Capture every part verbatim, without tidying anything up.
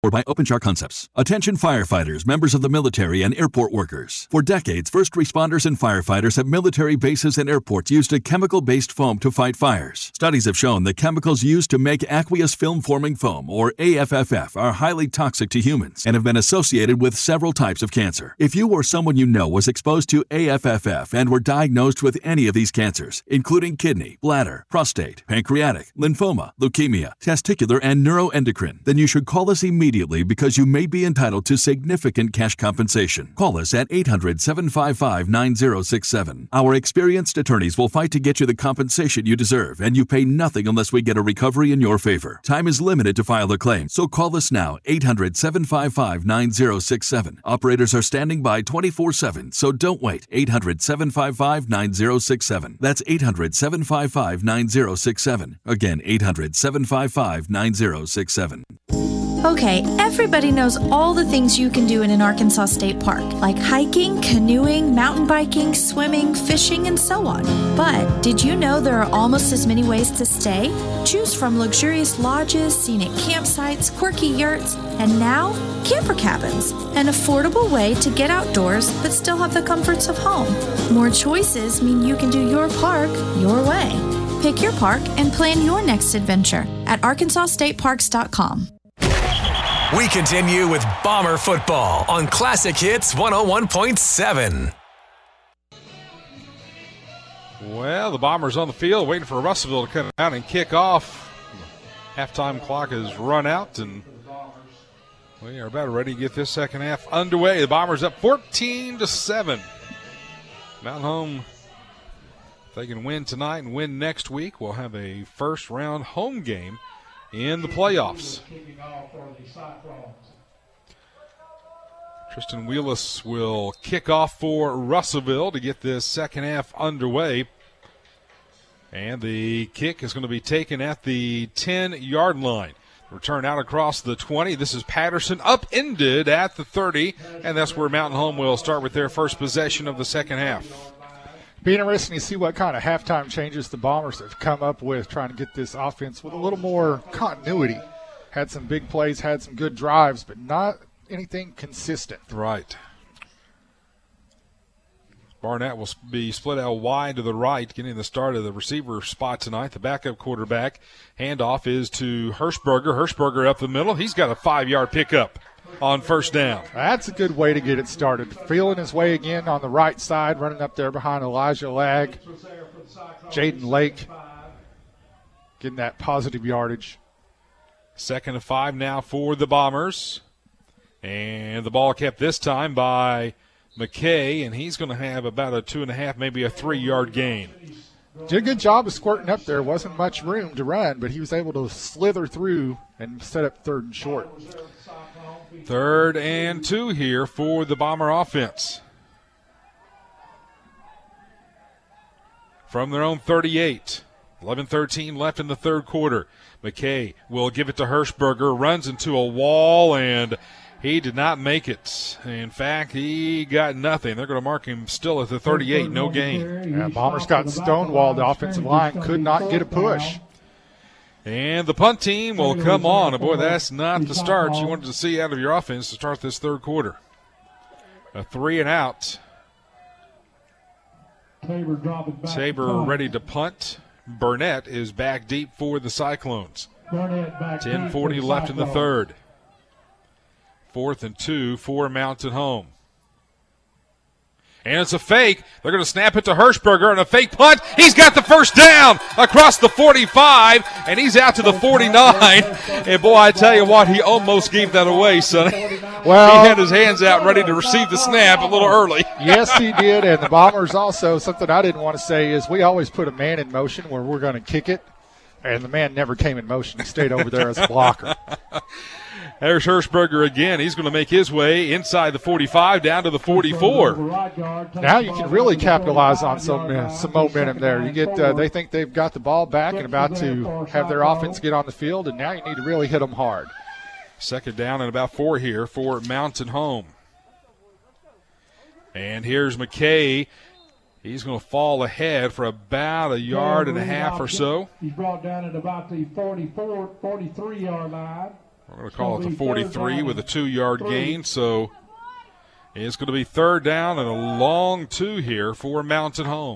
by OpenShar Concepts. Attention firefighters, members of the military, and airport workers. For decades, first responders and firefighters at military bases and airports used a chemical-based foam to fight fires. Studies have shown that chemicals used to make aqueous film-forming foam, or A F F F, are highly toxic to humans and have been associated with several types of cancer. If you or someone you know was exposed to A F F F and were diagnosed with any of these cancers, including kidney, bladder, prostate, pancreatic, lymphoma, leukemia, testicular, and neuroendocrine, then you should call us immediately because you may be entitled to significant cash compensation. Call us at eight hundred, seven five five, nine zero six seven. Our experienced attorneys will fight to get you the compensation you deserve, and you pay nothing unless we get a recovery in your favor. Time is limited to file a claim, so call us now, eight hundred, seven five five, nine zero six seven. Operators are standing by twenty-four seven, so don't wait. eight hundred, seven five five, nine zero six seven. That's eight hundred, seven five five, nine zero six seven. Again, eight hundred, seven five five, nine zero six seven. Okay, everybody knows all the things you can do in an Arkansas State Park, like hiking, canoeing, mountain biking, swimming, fishing, and so on. But did you know there are almost as many ways to stay? Choose from luxurious lodges, scenic campsites, quirky yurts, and now, camper cabins, an affordable way to get outdoors but still have the comforts of home. More choices mean you can do your park your way. Pick your park and plan your next adventure at arkansas state parks dot com. We continue with Bomber football on Classic Hits one oh one point seven. Well, the Bombers on the field waiting for Russellville to come out and kick off. Halftime clock has run out, and we are about ready to get this second half underway. The Bombers up fourteen to seven. Mountain Home, if they can win tonight and win next week, we'll have a first-round home game in the playoffs. Tristan Wheelis will kick off for Russellville to get this second half underway. And the kick is going to be taken at the ten-yard line. Return out across the twenty. This is Patterson upended at the thirty, and that's where Mountain Home will start with their first possession of the second half. Be interesting to see what kind of halftime changes the Bombers have come up with, trying to get this offense with a little more continuity. Had some big plays, had some good drives, but not anything consistent. Right. Barnett will be split out wide to the right, getting the start of the receiver spot tonight. The backup quarterback handoff is to Hirschberger. Hirschberger up the middle. He's got a five-yard pickup on first down. That's a good way to get it started. Feeling his way again on the right side, running up there behind Elijah Lag. Jaden Lake getting that positive yardage. Second and five now for the Bombers. And the ball kept this time by McKay, and he's going to have about a two and a half, maybe a three-yard gain. Did a good job of squirting up there. Wasn't much room to run, but he was able to slither through and set up third and short. Third and two here for the Bomber offense. From their own thirty-eight. eleven thirteen left in the third quarter. McKay will give it to Hirschberger, runs into a wall, and he did not make it. In fact, he got nothing. They're going to mark him still at the thirty-eight, no gain. Yeah, Bombers got stonewalled. The offensive line could not get a push. And the punt team will come on. And boy, that's not the start you wanted to see out of your offense to start this third quarter. A three and out. Tabor ready to punt. Burnett is back deep for the Cyclones. ten forty left in the third. Fourth and two for Mountain Home. And it's a fake. They're going to snap it to Hirschberger, and a fake punt. He's got the first down across the forty-five, and he's out to the forty-nine. And, boy, I tell you what, he almost gave that away, Sonny. Well, he had his hands out ready to receive the snap a little early. Yes, he did. And the Bombers also, something I didn't want to say is we always put a man in motion where we're going to kick it, and the man never came in motion. He stayed over there as a blocker. There's Hirschberger again. He's going to make his way inside the forty-five down to the forty-four. Now you can really capitalize on some some momentum there. You get uh, they think they've got the ball back and about to have their offense get on the field, and now you need to really hit them hard. Second down and about four here for Mountain Home. And here's McKay. He's going to fall ahead for about a yard and a half or so. He's brought down at about the forty-four, forty-three-yard line. We're going to call it the forty-three with a two-yard gain. So it's going to be third down and a long two here for Mountain Home.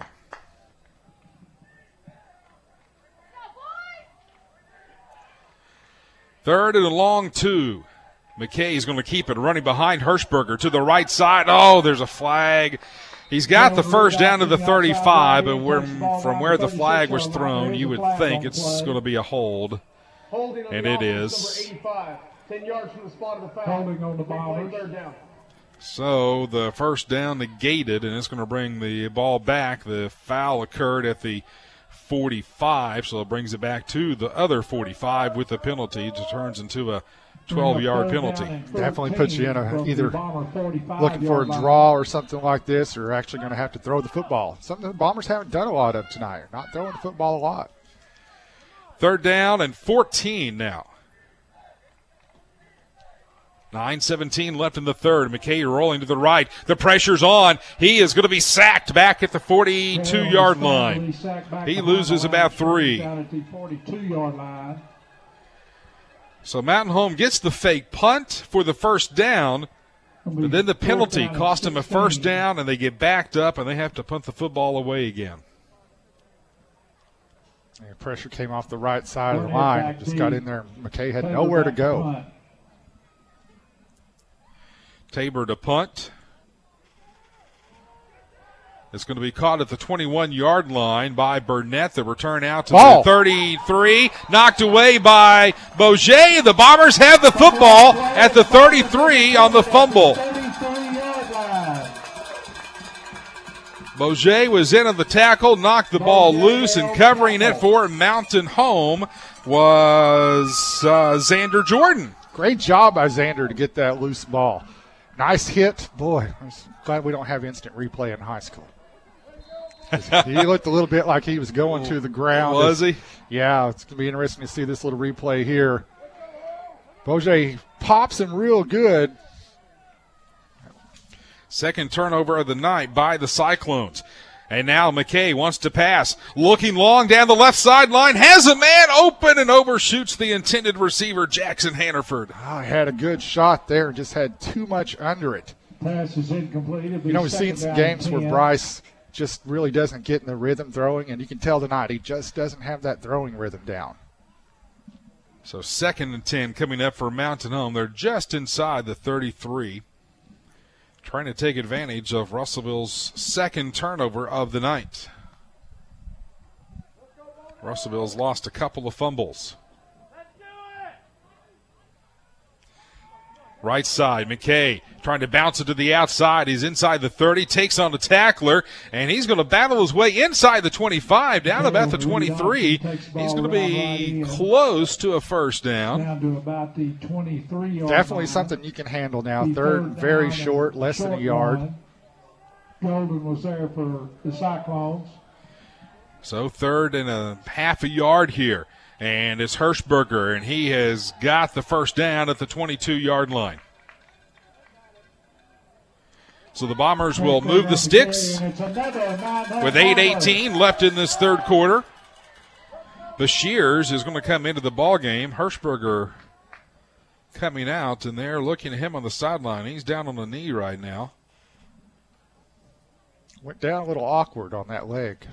Third and a long two. McKay's going to keep it running behind Hirschberger to the right side. Oh, there's a flag. He's got the first down to the thirty-five, but we're, from where the flag was thrown, you would think it's going to be a hold. And it is. ten yards from the spot of the foul. Holding on the Bombers. Third down. So the first down negated, and it's going to bring the ball back. The foul occurred at the forty-five, so it brings it back to the other forty-five with the penalty. It turns into a twelve-yard penalty. Definitely puts you in a, either looking for a draw or something like this, or actually going to have to throw the football. Something the Bombers haven't done a lot of tonight. Not throwing the football a lot. Third down and fourteen now. nine seventeen left in the third. McKay rolling to the right. The pressure's on. He is going to be sacked back at the forty-two-yard line. He loses about three. So Mountain Home gets the fake punt for the first down, but then the penalty cost him a first down, and they get backed up, and they have to punt the football away again. And pressure came off the right side of the line. It just got in there. McKay had nowhere to go. Tabor to punt. It's going to be caught at the twenty-one-yard line by Burnett. The return out to Ball. the thirty-three. Knocked away by Bourget. The Bombers have the football at the thirty-three on the fumble. Bourget was in on the tackle, knocked the ball loose, and covering it for Mountain Home was uh, Xander Jordan. Great job by Xander to get that loose ball. Nice hit. Boy, I'm glad we don't have instant replay in high school. He looked a little bit like he was going to the ground. Was he? Yeah, it's going to be interesting to see this little replay here. Bourget pops him real good. Second turnover of the night by the Cyclones. And now McKay wants to pass. Looking long down the left sideline. Has a man open and overshoots the intended receiver, Jackson Hannaford. Oh, he had a good shot there and just had too much under it. Pass is incomplete. You know, we've seen some games where Bryce just really doesn't get in the rhythm throwing, and you can tell tonight he just doesn't have that throwing rhythm down. So second and ten coming up for Mountain Home. They're just inside the thirty-three. Trying to take advantage of Russellville's second turnover of the night. Russellville's lost a couple of fumbles. Right side, McKay trying to bounce it to the outside. He's inside the thirty, takes on the tackler, and he's going to battle his way inside the twenty-five, down about the twenty-three. He's going to be close to a first down. Definitely something you can handle now. Third, very short, less than a yard. Golden was there for the Cyclones. So third and a half a yard here. And it's Hirschberger, and he has got the first down at the twenty-two-yard line. So the Bombers will move the sticks with eight eighteen left in this third quarter. Bashirs is going to come into the ball game. Hirschberger coming out, and they're looking at him on the sideline. He's down on the knee right now. Went down a little awkward on that leg.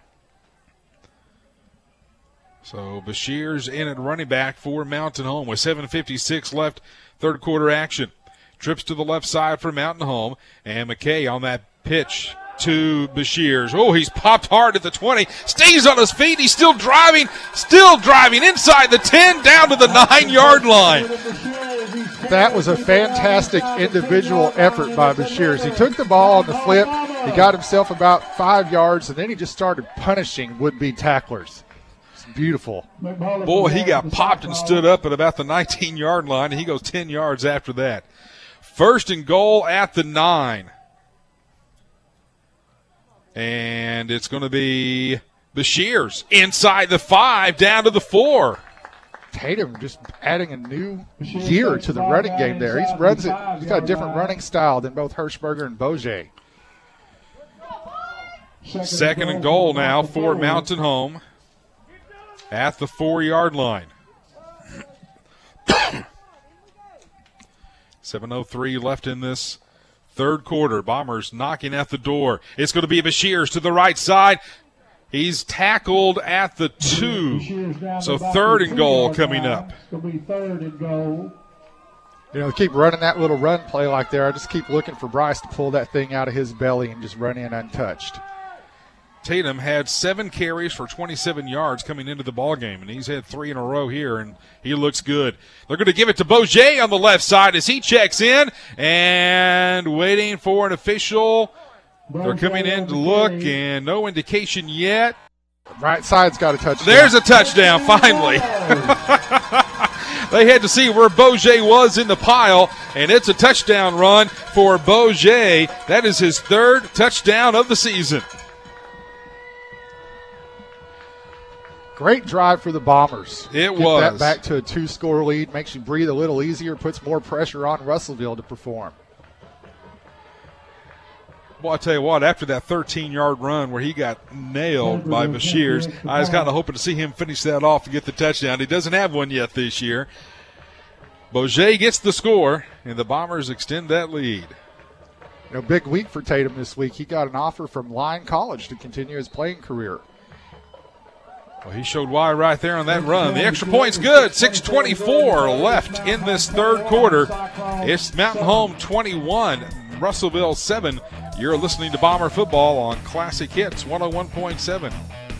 So Bashir's in at running back for Mountain Home with seven fifty-six left, third quarter action. Trips to the left side for Mountain Home, and McKay on that pitch to Bashir's. Oh, he's popped hard at the twenty, stays on his feet. He's still driving, still driving inside the ten, down to the nine-yard line. That was a fantastic individual effort by Bashir's. He took the ball on the flip. He got himself about five yards, and then he just started punishing would-be tacklers. Beautiful. Boy, he got popped and stood up at about the nineteen-yard line, and he goes ten yards after that. First and goal at the nine. And it's going to be Bashirs inside the five, down to the four. Tatum just adding a new gear to the running game there. He runs it. He's got a different running style than both Hirschberger and Bourget. Second and goal now for Mountain Home at the four-yard line. seven oh three left in this third quarter. Bombers knocking at the door. It's going to be Bashirs to the right side. He's tackled at the two. So third and goal coming up. It's going to be third and goal. You know, keep running that little run play like there. I just keep looking for Bryce to pull that thing out of his belly and just run in untouched. Tatum had seven carries for twenty-seven yards coming into the ball game, and he's had three in a row here, and he looks good. They're going to give it to Boje on the left side as he checks in and waiting for an official. They're coming in to look, and no indication yet. Right side's got a touchdown. There's a touchdown, finally. They had to see where Boje was in the pile, and it's a touchdown run for Boje. That is his third touchdown of the season. Great drive for the Bombers. It Get was. that back to a two-score lead, makes you breathe a little easier, puts more pressure on Russellville to perform. Well, I tell you what, after that thirteen-yard run where he got nailed by Bashirs, I was kind of hoping to see him finish that off and get the touchdown. He doesn't have one yet this year. Boje gets the score, and the Bombers extend that lead. You know, big week for Tatum this week. He got an offer from Lyon College to continue his playing career. Well, he showed why right there on that run. The extra point's good. six twenty-four left in this third quarter. It's Mountain Home twenty-one, Russellville seven. You're listening to Bomber Football on Classic Hits one oh one point seven.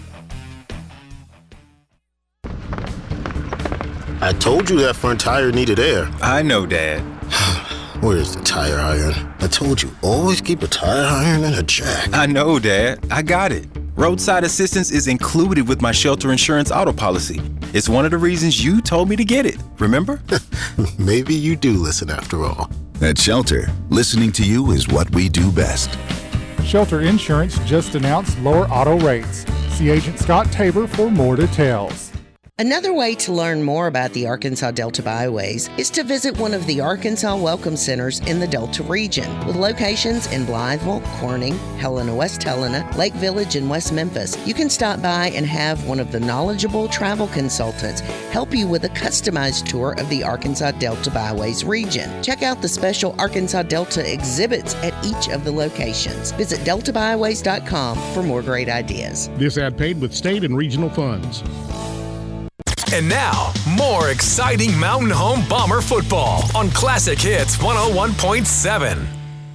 I told you that front tire needed air. I know, Dad. Where's the tire iron? I told you, always keep a tire iron and a jack. I know, Dad. I got it. Roadside assistance is included with my Shelter Insurance auto policy. It's one of the reasons you told me to get it, remember? Maybe you do listen after all. At Shelter, listening to you is what we do best. Shelter Insurance just announced lower auto rates. See Agent Scott Tabor for more details. Another way to learn more about the Arkansas Delta Byways is to visit one of the Arkansas Welcome Centers in the Delta region, with locations in Blytheville, Corning, Helena, West Helena, Lake Village, and West Memphis. You can stop by and have one of the knowledgeable travel consultants help you with a customized tour of the Arkansas Delta Byways region. Check out the special Arkansas Delta exhibits at each of the locations. Visit delta byways dot com for more great ideas. This ad paid with state and regional funds. And now, more exciting Mountain Home Bomber football on Classic Hits one oh one point seven.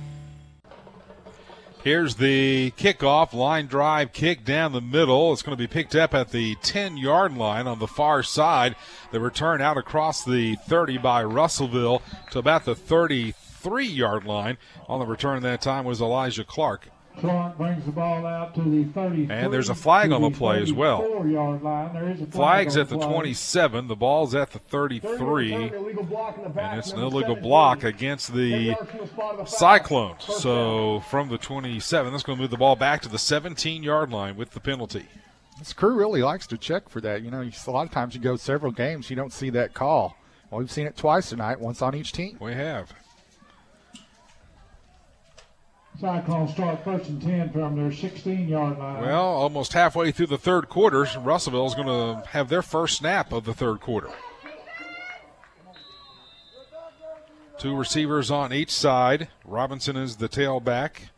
Here's the kickoff, line drive kick down the middle. It's going to be picked up at the ten-yard line on the far side. The return out across the thirty by Russellville to about the thirty-three-yard line. On the return that time was Elijah Clark. Clark brings the ball out to the thirty. And there's a flag on the play as well. Line. There is a flag Flag's on at the play. twenty-seven. The ball's at the thirty-three. And it's an illegal block against the Cyclones. So from the twenty-seven, that's going to move the ball back to the seventeen-yard line with the penalty. This crew really likes to check for that. You know, a lot of times you go several games, you don't see that call. Well, we've seen it twice tonight, once on each team. We have. Cyclones start first and ten from their sixteen-yard line. Well, almost halfway through the third quarter, Russellville is going to have their first snap of the third quarter. Two receivers on each side. Robinson is the tailback.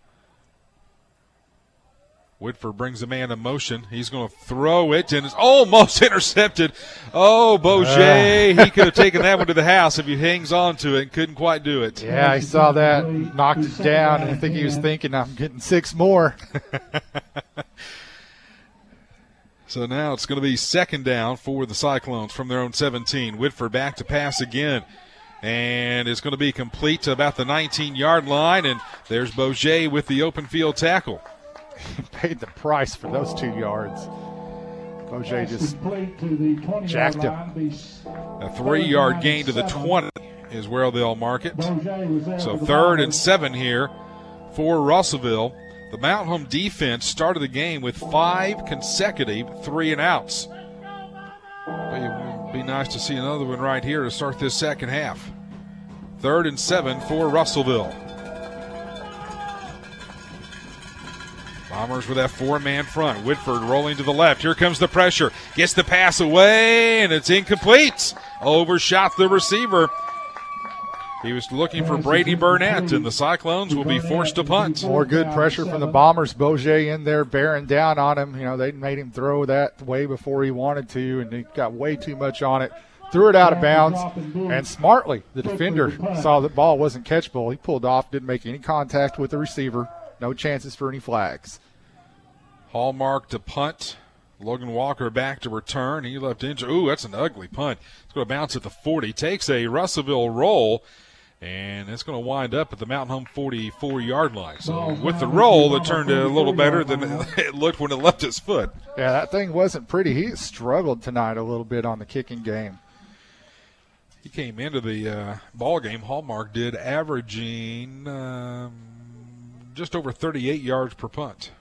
Whitford brings a man in motion. He's going to throw it, and it's almost intercepted. Oh, Boje, uh. he could have taken that one to the house if he hangs on to it and couldn't quite do it. Yeah, I saw that, knocked it down, and I think he was thinking, I'm getting six more. So now it's going to be second down for the Cyclones from their own seventeen. Whitford back to pass again. And it's going to be complete to about the nineteen-yard line, and there's Boje with the open field tackle. He paid the price for those two yards. Boje just jacked him. A three-yard gain to the twenty is where they'll mark it. So third and seven here for Russellville. The Mountain Home defense started the game with five consecutive three and outs. It would be nice to see another one right here to start this second half. Third and seven for Russellville. Bombers with that four-man front. Whitford rolling to the left. Here comes the pressure. Gets the pass away, and it's incomplete. Overshot the receiver. He was looking for Brady Burnett, and the Cyclones will be forced to punt. More good pressure from the Bombers. Bourget in there bearing down on him. You know, they made him throw that way before he wanted to, and he got way too much on it. Threw it out of bounds, and smartly, the defender saw the ball wasn't catchable. He pulled off, didn't make any contact with the receiver. No chances for any flags. Hallmark to punt. Logan Walker back to return. He left injured. Ooh, that's an ugly punt. It's going to bounce at the forty. Takes a Russellville roll, and it's going to wind up at the Mountain Home forty-four-yard line. So with the roll, it turned a little better than it looked when it left his foot. Yeah, that thing wasn't pretty. He struggled tonight a little bit on the kicking game. He came into the uh, ball game, Hallmark did, averaging um, just over thirty-eight yards per punt.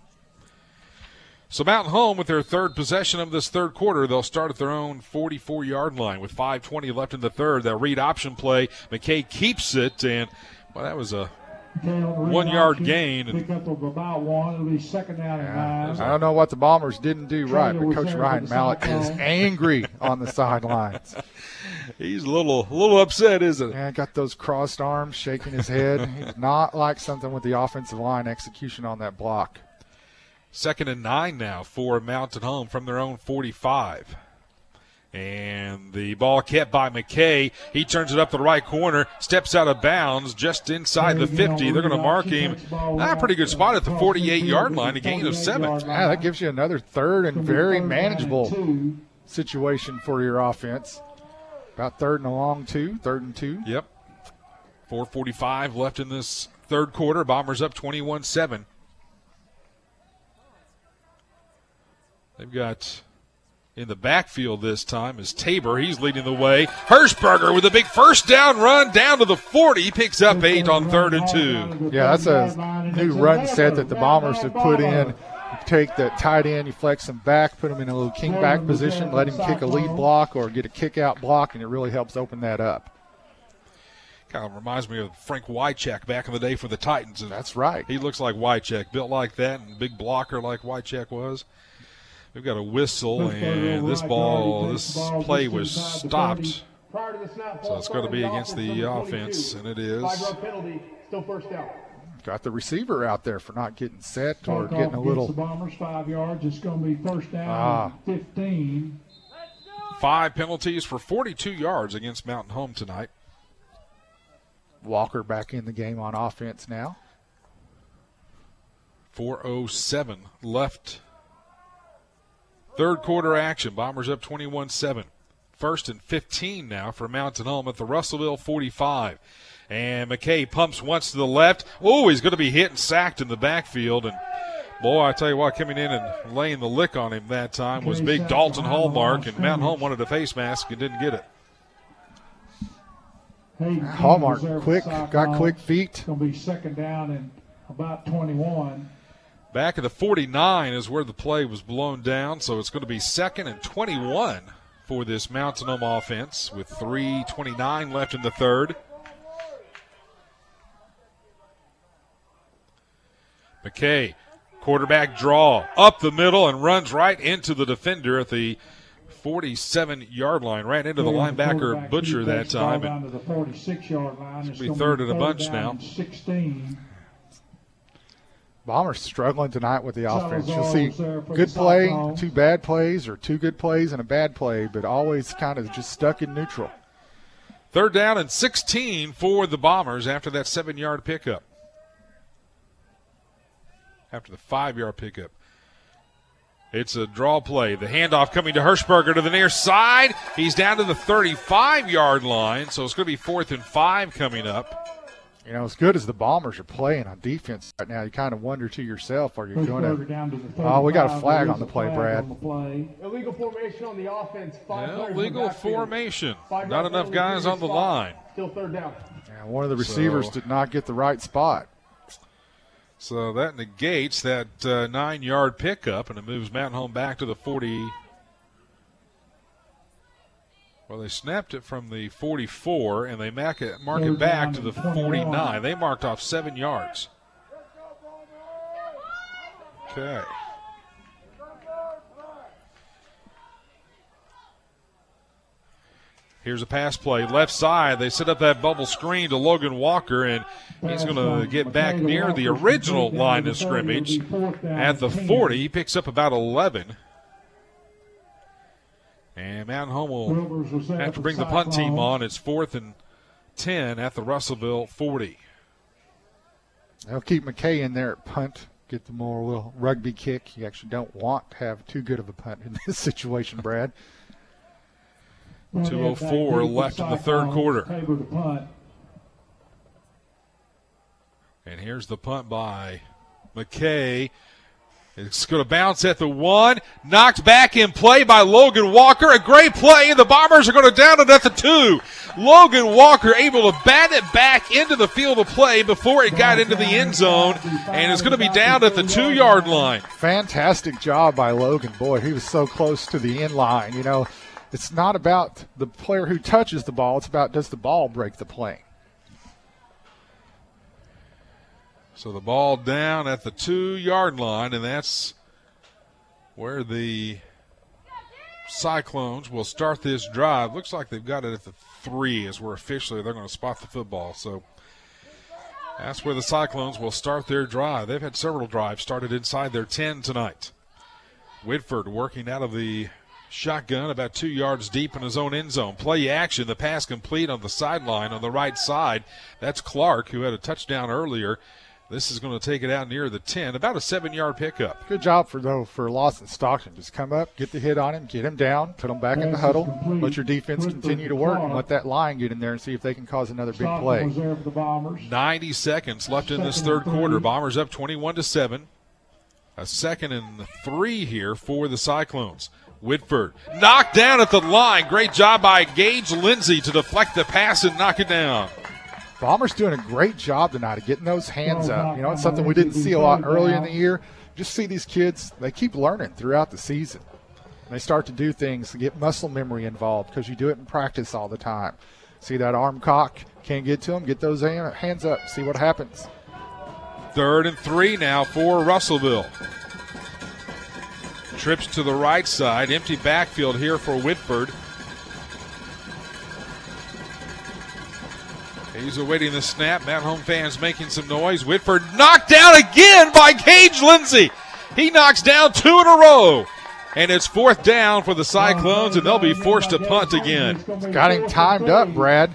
So Mountain Home, with their third possession of this third quarter, they'll start at their own forty-four-yard line with five twenty left in the third. That read option play, McKay keeps it, and well, that was a one-yard gain. And, pick up of about one. It'll be second down and yeah, nine. I don't know what the Bombers didn't do right, but Coach Ryan Mallett is angry on the sidelines. He's a little, a little upset, isn't it? Yeah, got those crossed arms, shaking his head. He did not like something with the offensive line execution on that block. Second and nine now for Mountain Home from their own forty-five. And the ball kept by McKay. He turns it up the right corner, steps out of bounds just inside the fifty. They're going to mark him. Ah, pretty good spot at the forty-eight-yard line, a gain of seven. Yeah, that gives you another third and very manageable situation for your offense. About third and a long two, third and two. Yep. four forty-five left in this third quarter. Bombers up twenty-one seven. They've got in the backfield this time is Tabor. He's leading the way. Hirschberger with a big first down run down to the forty. He picks up eight on third and two. Yeah, that's a new run set that the Bombers have put in. You take the tight end, you flex him back, put him in a little king back position, let him kick a lead block or get a kick out block, and it really helps open that up. Kind of reminds me of Frank Wycheck back in the day for the Titans. That's right. He looks like Wycheck, built like that, and big blocker like Wycheck was. We've got a whistle, and this ball, this play was stopped. So it's going to be against the offense, and it is. Still first down. Got the receiver out there for not getting set or getting a little. The Bombers five yards. It's going to be first down. Ah. fifteen. Five penalties for forty-two yards against Mountain Home tonight. Walker back in the game on offense now. four oh seven left. Third quarter action. Bombers up twenty-one seven. First and fifteen now for Mountain Home at the Russellville forty-five. And McKay pumps once to the left. Oh, he's going to be hit and sacked in the backfield. And, boy, I tell you what, coming in and laying the lick on him that time was big Dalton Hallmark. And Mountain Home wanted a face mask and didn't get it. Hallmark quick, got quick feet. Going to be second down and about twenty-one. Back at the forty-nine is where the play was blown down, so it's going to be second and twenty-one for this Mountain Home offense with three twenty-nine left in the third. McKay, quarterback draw, up the middle and runs right into the defender at the forty-seven-yard line, right into the linebacker Butcher that time. Down to the forty-six-yard line. It's going to be third and a bunch now. sixteen. Bombers struggling tonight with the offense. You'll see good play, two bad plays, or two good plays and a bad play, but always kind of just stuck in neutral. Third down and sixteen for the Bombers after that seven-yard pickup. After the five-yard pickup. It's a draw play. The handoff coming to Hirschberger to the near side. He's down to the thirty-five-yard line, so it's going to be fourth and five coming up. You know, as good as the Bombers are playing on defense right now, you kind of wonder to yourself, are you going to – oh, we got a flag on the play, Brad. Illegal formation on the offense. Yeah, illegal formation. Not enough guys on the line. Still third down. Yeah, one of the receivers so, did not get the right spot. So that negates that uh, nine-yard pickup, and it moves Mountain Home back to the forty. Well, they snapped it from the forty-four, and they mark it, mark it back to the forty-nine. They marked off seven yards. Okay. Here's a pass play, left side. They set up that bubble screen to Logan Walker, and he's going to get back near the original line of scrimmage at the forty. He picks up about eleven. And Mountain Home will have to bring the punt team on. It's fourth and ten at the Russellville forty. They'll keep McKay in there at punt, get the more little rugby kick. You actually don't want to have too good of a punt in this situation, Brad. two oh four left in the third quarter. And here's the punt by McKay. It's going to bounce at the one. Knocked back in play by Logan Walker. A great play, and the Bombers are going to down it at the two. Logan Walker able to bat it back into the field of play before it got into the end zone, and it's going to be down at the two-yard line. Fantastic job by Logan. Boy, he was so close to the end line. You know, it's not about the player who touches the ball. It's about does the ball break the plane. So the ball down at the two-yard line, and that's where the Cyclones will start this drive. Looks like they've got it at the three is where officially they're going to spot the football. So that's where the Cyclones will start their drive. They've had several drives started inside their ten tonight. Whitford working out of the shotgun about two yards deep in his own end zone. Play action, the pass complete on the sideline on the right side. That's Clark, who had a touchdown earlier. This is going to take it out near the ten, about a seven-yard pickup. Good job for though for Lawson Stockton. Just come up, get the hit on him, get him down, put him back in the huddle, let your defense continue to work, and let that line get in there and see if they can cause another big play. ninety seconds left in this third quarter. Bombers up twenty-one to seven. A second and three here for the Cyclones. Whitford knocked down at the line. Great job by Gage Lindsey to deflect the pass and knock it down. Bombers doing a great job tonight of getting those hands up. You know, it's something we didn't see a lot earlier in the year. Just see these kids, they keep learning throughout the season. They start to do things to get muscle memory involved because you do it in practice all the time. See that arm cock, can't get to them, get those hands up, see what happens. Third and three now for Russellville. Trips to the right side, empty backfield here for Whitford. He's awaiting the snap. Mount Home fans making some noise. Whitford knocked down again by Gage Lindsey. He knocks down two in a row. And it's fourth down for the Cyclones, and they'll be forced to punt again. It's got him timed up, Brad.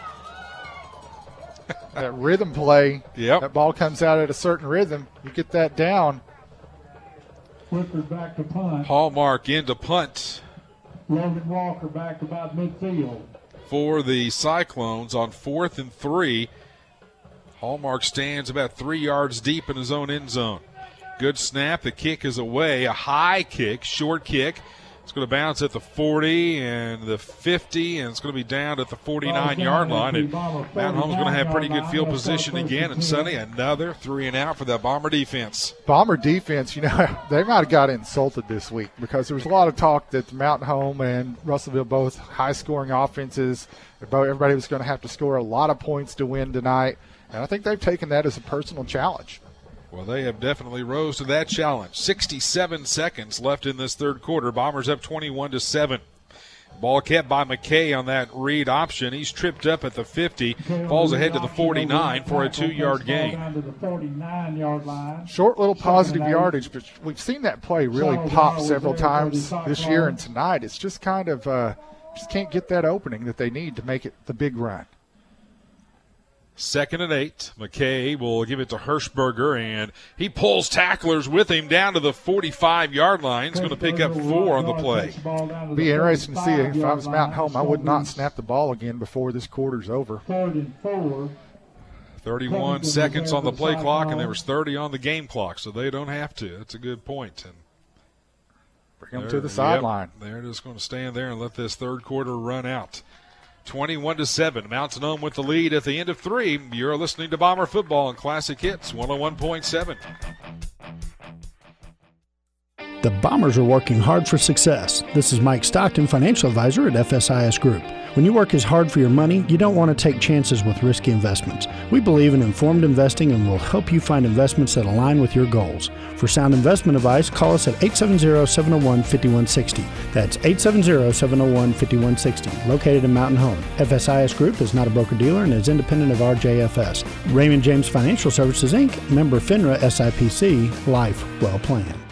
That rhythm play, yep. That ball comes out at a certain rhythm. You get that down. Whitford back to punt. Hallmark in to punt. Logan Walker back about midfield. For the Cyclones on fourth and three. Hallmark stands about three yards deep in his own end zone. Good snap. The kick is away. A high kick, short kick. It's going to bounce at the forty and the fifty, and it's going to be down at the forty-nine-yard line. And Mountain Home's going to have pretty good field position again. And Sonny, another three and out for that Bomber defense. Bomber defense, you know, they might have got insulted this week because there was a lot of talk that Mountain Home and Russellville both high-scoring offenses. Everybody was going to have to score a lot of points to win tonight. And I think they've taken that as a personal challenge. Well, they have definitely rose to that challenge. sixty-seven seconds left in this third quarter. Bombers up twenty-one to seven. Ball kept by McKay on that read option. He's tripped up at the fifty, falls ahead to the forty-nine for a two-yard gain. Short little positive yardage, but we've seen that play really pop several times this year, and tonight it's just kind of uh, just can't get that opening that they need to make it the big run. Second and eight. McKay will give it to Hirschberger, and he pulls tacklers with him down to the forty-five-yard line. He's going to pick up four on the play. It'll be interesting to see. If I was Mountain Home, I would not snap the ball again before this quarter's over. thirty-one seconds on the play clock, and there was thirty on the game clock, so they don't have to. That's a good point. And bring them to the sideline. Yep, they're just going to stand there and let this third quarter run out. twenty-one to seven. Mountain Home with the lead at the end of three. You're listening to Bomber Football and Classic Hits one oh one point seven. The Bombers are working hard for success. This is Mike Stockton, financial advisor at F S I S Group. When you work as hard for your money, you don't want to take chances with risky investments. We believe in informed investing and will help you find investments that align with your goals. For sound investment advice, call us at eight seven zero, seven zero one, five one six zero. That's eight seven zero, seven zero one, five one six zero. Located in Mountain Home. F S I S Group is not a broker-dealer and is independent of R J F S. Raymond James Financial Services, Incorporated, member FINRA S I P C, life well planned.